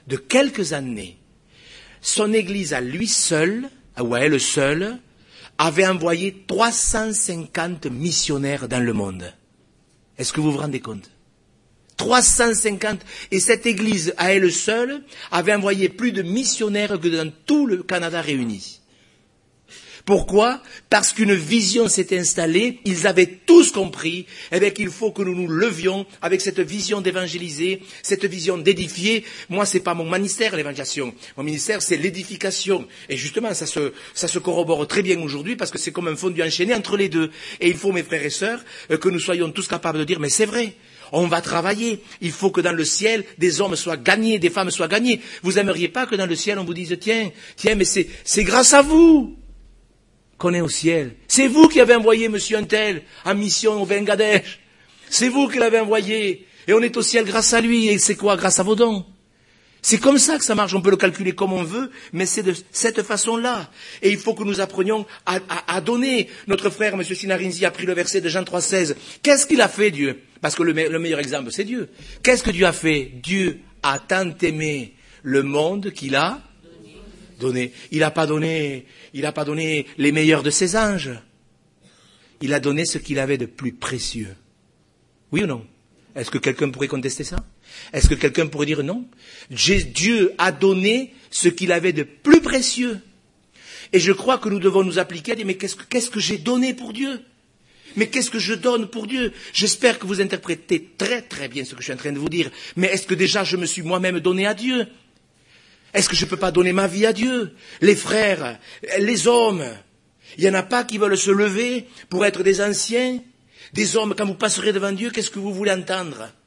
son église à lui seul, ou à elle seule, avait envoyé 350 missionnaires dans le monde. Est-ce que vous vous rendez compte? 350, et cette église à elle seule avait envoyé plus de missionnaires que dans tout le Canada réuni. Pourquoi? Parce qu'une vision s'est installée, ils avaient tous compris qu'il faut que nous nous levions avec cette vision d'évangéliser, cette vision d'édifier. Moi, c'est pas mon ministère, l'évangélisation. Mon ministère, c'est l'édification. Et justement, ça se corrobore très bien aujourd'hui parce que c'est comme un fondu enchaîné entre les deux. Et il faut, mes frères et sœurs, que nous soyons tous capables de dire, mais c'est vrai. On va travailler. Il faut que dans le ciel, des hommes soient gagnés, des femmes soient gagnées. Vous aimeriez pas que dans le ciel, on vous dise, tiens, mais c'est grâce à vous qu'on est au ciel. C'est vous qui avez envoyé monsieur Untel en mission au Bangladesh. C'est vous qui l'avez envoyé. Et on est au ciel grâce à lui. Et c'est quoi? Grâce à vos dons. C'est comme ça que ça marche. On peut le calculer comme on veut, mais c'est de cette façon-là. Et il faut que nous apprenions à donner. Notre frère, monsieur Sinarinzi, a pris le verset de Jean 3,16. Qu'est-ce qu'il a fait, Dieu? Parce que le meilleur exemple, c'est Dieu. Qu'est-ce que Dieu a fait? Dieu a tant aimé le monde qu'il a donné. Il n'a pas donné les meilleurs de ses anges. Il a donné ce qu'il avait de plus précieux. Oui ou non? Est-ce que quelqu'un pourrait contester ça? Est-ce que quelqu'un pourrait dire non? Dieu a donné ce qu'il avait de plus précieux. Et je crois que nous devons nous appliquer à dire, mais qu'est-ce que j'ai donné pour Dieu? Mais qu'est-ce que je donne pour Dieu? J'espère que vous interprétez très très bien ce que je suis en train de vous dire. Mais est-ce que déjà je me suis moi-même donné à Dieu? Est-ce que je ne peux pas donner ma vie à Dieu? Les frères, les hommes, il n'y en a pas qui veulent se lever pour être des anciens, des hommes, quand vous passerez devant Dieu, qu'est-ce que vous voulez entendre?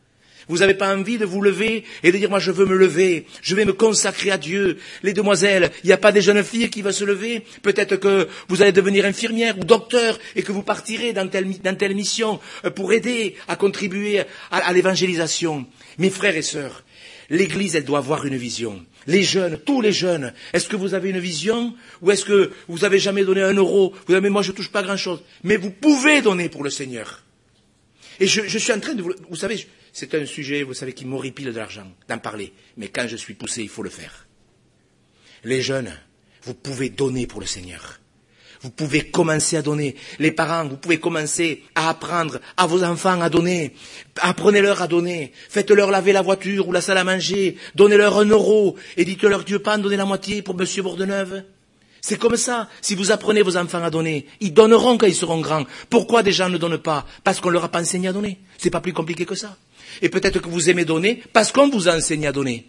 Vous n'avez pas envie de vous lever et de dire, moi je veux me lever, je vais me consacrer à Dieu. Les demoiselles, il n'y a pas des jeunes filles qui vont se lever. Peut-être que vous allez devenir infirmière ou docteur et que vous partirez dans telle mission pour aider à contribuer à l'évangélisation. Mes frères et sœurs, l'Église, elle doit avoir une vision. Les jeunes, tous les jeunes, est-ce que vous avez une vision ou est-ce que vous n'avez jamais donné 1 euro? Vous avez, mais moi je ne touche pas grand-chose. Mais vous pouvez donner pour le Seigneur. Et je suis en train de vous savez, c'est un sujet, vous savez, qui m'horripile de l'argent, d'en parler. Mais quand je suis poussé, il faut le faire. Les jeunes, vous pouvez donner pour le Seigneur. Vous pouvez commencer à donner. Les parents, vous pouvez commencer à apprendre à vos enfants à donner. Apprenez-leur à donner. Faites-leur laver la voiture ou la salle à manger. Donnez-leur 1 euro et dites-leur, Dieu pas en donner la moitié pour Monsieur Bourdeneuve. C'est comme ça. Si vous apprenez vos enfants à donner, ils donneront quand ils seront grands. Pourquoi des gens ne donnent pas? Parce qu'on leur a pas enseigné à donner. C'est pas plus compliqué que ça. Et peut-être que vous aimez donner parce qu'on vous a enseigné à donner.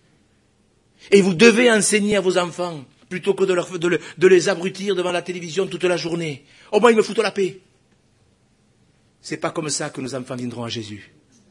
Et vous devez enseigner à vos enfants plutôt que de les abrutir devant la télévision toute la journée. Au moins ils me foutent la paix. C'est pas comme ça que nos enfants viendront à Jésus.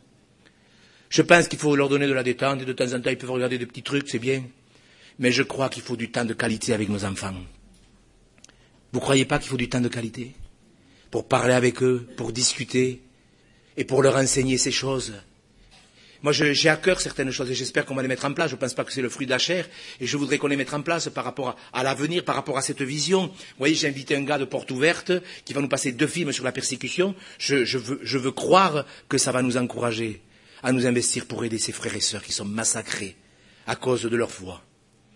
Je pense qu'il faut leur donner de la détente et de temps en temps ils peuvent regarder des petits trucs, c'est bien. Mais je crois qu'il faut du temps de qualité avec nos enfants. Vous ne croyez pas qu'il faut du temps de qualité? Pour parler avec eux, pour discuter et pour leur enseigner ces choses. Moi, j'ai à cœur certaines choses et j'espère qu'on va les mettre en place. Je ne pense pas que c'est le fruit de la chair et je voudrais qu'on les mette en place par rapport à l'avenir, par rapport à cette vision. Vous voyez, j'ai invité un gars de Porte Ouverte qui va nous passer 2 films sur la persécution. Je veux croire que ça va nous encourager à nous investir pour aider ces frères et sœurs qui sont massacrés à cause de leur foi.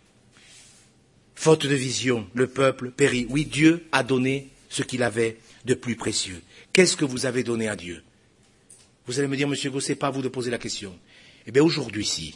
Faute de vision, le peuple périt. Oui, Dieu a donné ce qu'il avait de plus précieux. Qu'est-ce que vous avez donné à Dieu? Vous allez me dire, Monsieur Gosset, c'est pas à vous de poser la question. Eh bien, aujourd'hui-ci,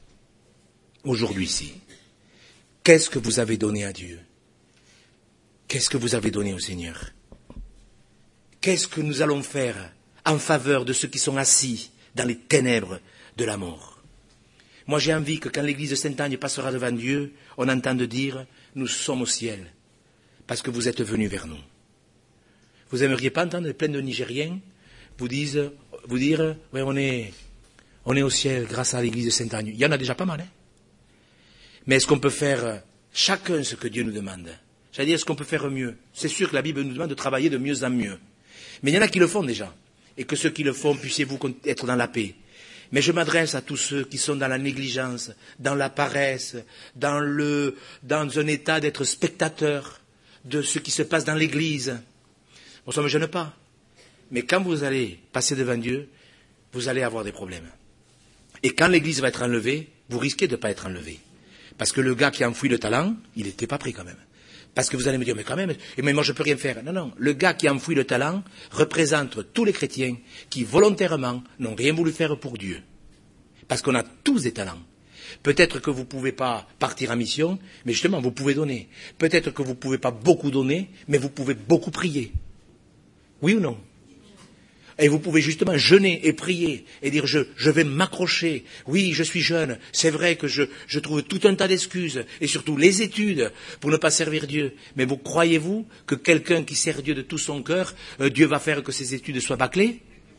qu'est-ce que vous avez donné à Dieu? Qu'est-ce que vous avez donné au Seigneur? Qu'est-ce que nous allons faire en faveur de ceux qui sont assis dans les ténèbres de la mort? Moi, j'ai envie que quand l'église de Sainte-Agne passera devant Dieu, on entende dire, nous sommes au ciel, parce que vous êtes venus vers nous. Vous aimeriez pas entendre plein de Nigériens vous dire, oui, on est au ciel grâce à l'église de Sainte-Agne. Il y en a déjà pas mal, hein. Mais est-ce qu'on peut faire chacun ce que Dieu nous demande? J'allais dire, est-ce qu'on peut faire mieux? C'est sûr que la Bible nous demande de travailler de mieux en mieux. Mais il y en a qui le font déjà. Et que ceux qui le font, puissiez-vous être dans la paix. Mais je m'adresse à tous ceux qui sont dans la négligence, dans la paresse, dans un état d'être spectateur de ce qui se passe dans l'église. Bon, ça ne me gêne pas. Mais quand vous allez passer devant Dieu, vous allez avoir des problèmes. Et quand l'église va être enlevée, vous risquez de ne pas être enlevé. Parce que le gars qui a enfoui le talent, il n'était pas pris quand même. Parce que vous allez me dire, mais quand même, mais moi je ne peux rien faire. Non, non, le gars qui a enfoui le talent représente tous les chrétiens qui volontairement n'ont rien voulu faire pour Dieu. Parce qu'on a tous des talents. Peut-être que vous ne pouvez pas partir en mission, mais justement, vous pouvez donner. Peut-être que vous ne pouvez pas beaucoup donner, mais vous pouvez beaucoup prier. Oui ou non? Et vous pouvez justement jeûner et prier et dire je vais m'accrocher. Oui, je suis jeune. C'est vrai que je trouve tout un tas d'excuses et surtout les études pour ne pas servir Dieu. Mais vous croyez-vous que quelqu'un qui sert Dieu de tout son cœur, Dieu va faire que ses études soient bâclées?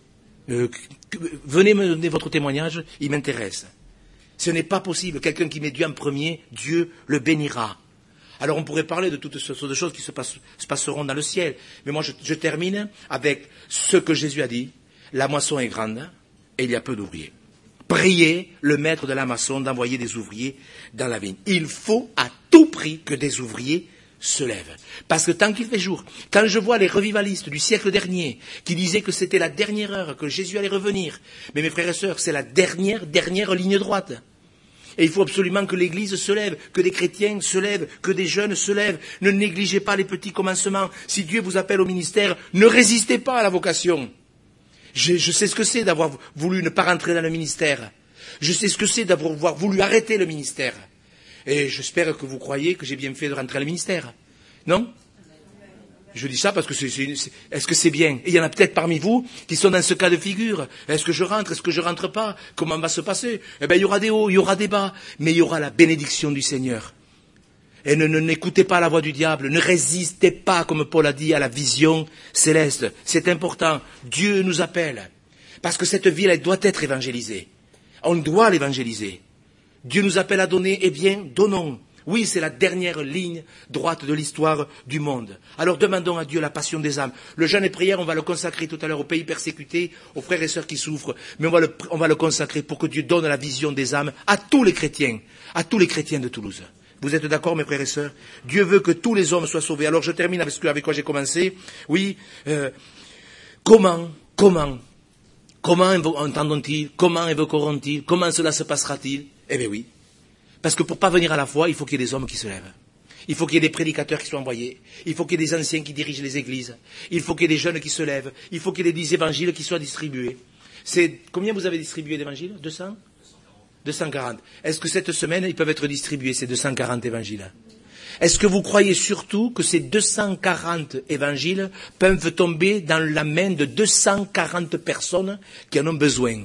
Venez me donner votre témoignage, il m'intéresse. Ce n'est pas possible. Quelqu'un qui met Dieu en premier, Dieu le bénira. Alors on pourrait parler de toutes sortes de choses qui se passeront dans le ciel. Mais moi je termine avec ce que Jésus a dit. La moisson est grande et il y a peu d'ouvriers. Priez le maître de la moisson d'envoyer des ouvriers dans la vigne. Il faut à tout prix que des ouvriers se lèvent. Parce que tant qu'il fait jour, quand je vois les revivalistes du siècle dernier qui disaient que c'était la dernière heure, que Jésus allait revenir, mais mes frères et sœurs, c'est la dernière ligne droite. Et il faut absolument que l'Église se lève, que des chrétiens se lèvent, que des jeunes se lèvent. Ne négligez pas les petits commencements. Si Dieu vous appelle au ministère, ne résistez pas à la vocation. Je sais ce que c'est d'avoir voulu ne pas rentrer dans le ministère. Je sais ce que c'est d'avoir voulu arrêter le ministère. Et j'espère que vous croyez que j'ai bien fait de rentrer dans le ministère. Non? Je dis ça parce que est-ce que c'est bien? Et il y en a peut-être parmi vous qui sont dans ce cas de figure. Est-ce que je rentre? Est-ce que je rentre pas? Comment va se passer? Eh bien, il y aura des hauts, il y aura des bas. Mais il y aura la bénédiction du Seigneur. Et n'écoutez pas la voix du diable. Ne résistez pas, comme Paul a dit, à la vision céleste. C'est important. Dieu nous appelle. Parce que cette ville, elle doit être évangélisée. On doit l'évangéliser. Dieu nous appelle à donner, eh bien, donnons. Oui, c'est la dernière ligne droite de l'histoire du monde. Alors demandons à Dieu la passion des âmes. Le jeûne et prière, on va le consacrer tout à l'heure aux pays persécutés, aux frères et sœurs qui souffrent, mais on va le consacrer pour que Dieu donne la vision des âmes à tous les chrétiens de Toulouse. Vous êtes d'accord, mes frères et sœurs? Dieu veut que tous les hommes soient sauvés. Alors je termine avec quoi j'ai commencé. Oui, comment entendront-ils? Comment évoqueront-ils? Comment cela se passera-t-il? Eh bien oui. Parce que pour parvenir à la foi, il faut qu'il y ait des hommes qui se lèvent. Il faut qu'il y ait des prédicateurs qui soient envoyés. Il faut qu'il y ait des anciens qui dirigent les églises. Il faut qu'il y ait des jeunes qui se lèvent. Il faut qu'il y ait des évangiles qui soient distribués. Combien vous avez distribué d'évangiles? 200? 240. Est-ce que cette semaine, ils peuvent être distribués, ces 240 évangiles? Est-ce que vous croyez surtout que ces 240 évangiles peuvent tomber dans la main de 240 personnes qui en ont besoin?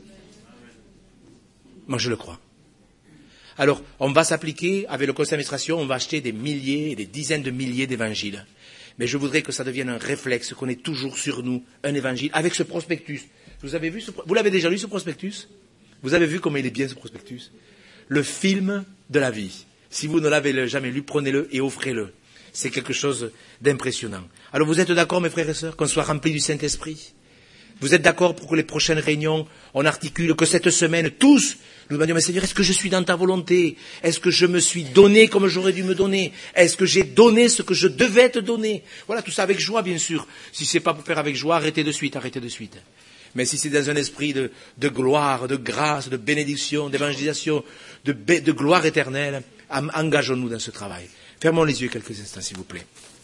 Moi, je le crois. Alors, on va s'appliquer, avec le conseil d'administration, on va acheter des milliers et des dizaines de milliers d'évangiles. Mais je voudrais que ça devienne un réflexe, qu'on ait toujours sur nous un évangile, avec ce prospectus. Vous l'avez déjà lu, ce prospectus? Vous avez vu comment il est bien, ce prospectus? Le film de la vie. Si vous ne l'avez jamais lu, prenez-le et offrez-le. C'est quelque chose d'impressionnant. Alors, vous êtes d'accord, mes frères et sœurs, qu'on soit remplis du Saint-Esprit? Vous êtes d'accord pour que les prochaines réunions, on articule, que cette semaine, tous, nous demandions, mais Seigneur, est-ce que je suis dans ta volonté? Est-ce que je me suis donné comme j'aurais dû me donner? Est-ce que j'ai donné ce que je devais te donner? Voilà, tout ça avec joie, bien sûr. Si c'est pas pour faire avec joie, arrêtez de suite. Mais si c'est dans un esprit de gloire, de grâce, de bénédiction, d'évangélisation, de gloire éternelle, engageons-nous dans ce travail. Fermons les yeux quelques instants, s'il vous plaît.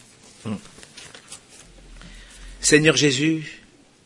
Seigneur Jésus,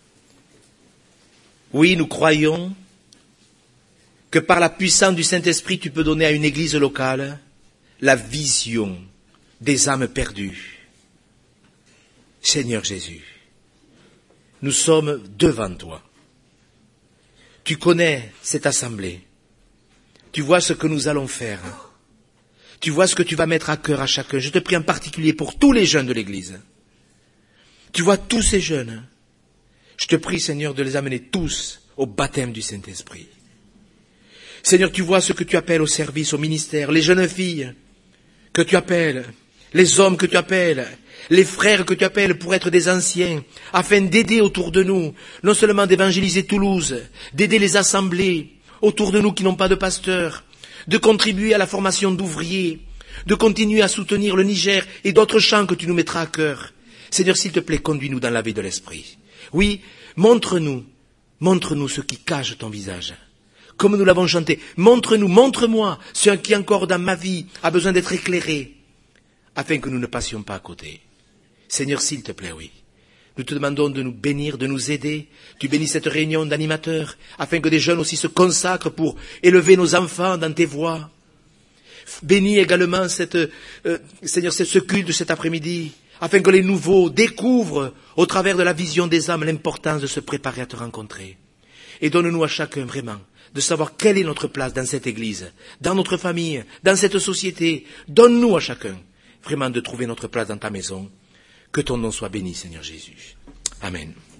oui, nous croyons que par la puissance du Saint-Esprit, tu peux donner à une église locale la vision des âmes perdues. Seigneur Jésus, nous sommes devant toi. Tu connais cette assemblée. Tu vois ce que nous allons faire. Tu vois ce que tu vas mettre à cœur à chacun. Je te prie en particulier pour tous les jeunes de l'église. Tu vois tous ces jeunes. Je te prie, Seigneur, de les amener tous au baptême du Saint-Esprit. Seigneur, tu vois ce que tu appelles au service, au ministère, les jeunes filles que tu appelles, les hommes que tu appelles, les frères que tu appelles pour être des anciens, afin d'aider autour de nous, non seulement d'évangéliser Toulouse, d'aider les assemblées autour de nous qui n'ont pas de pasteur, de contribuer à la formation d'ouvriers, de continuer à soutenir le Niger et d'autres champs que tu nous mettras à cœur. Seigneur, s'il te plaît, conduis-nous dans la vie de l'Esprit. Oui, montre-nous ce qui cache ton visage. Comme nous l'avons chanté, montre-moi ce qui encore dans ma vie a besoin d'être éclairé, afin que nous ne passions pas à côté. Seigneur, s'il te plaît, oui. Nous te demandons de nous bénir, de nous aider. Tu bénis cette réunion d'animateurs, afin que des jeunes aussi se consacrent pour élever nos enfants dans tes voies. Bénis également Seigneur, ce culte de cet après-midi, afin que les nouveaux découvrent, au travers de la vision des âmes, l'importance de se préparer à te rencontrer. Et donne-nous à chacun vraiment de savoir quelle est notre place dans cette église, dans notre famille, dans cette société. Donne-nous à chacun vraiment de trouver notre place dans ta maison. Que ton nom soit béni, Seigneur Jésus. Amen.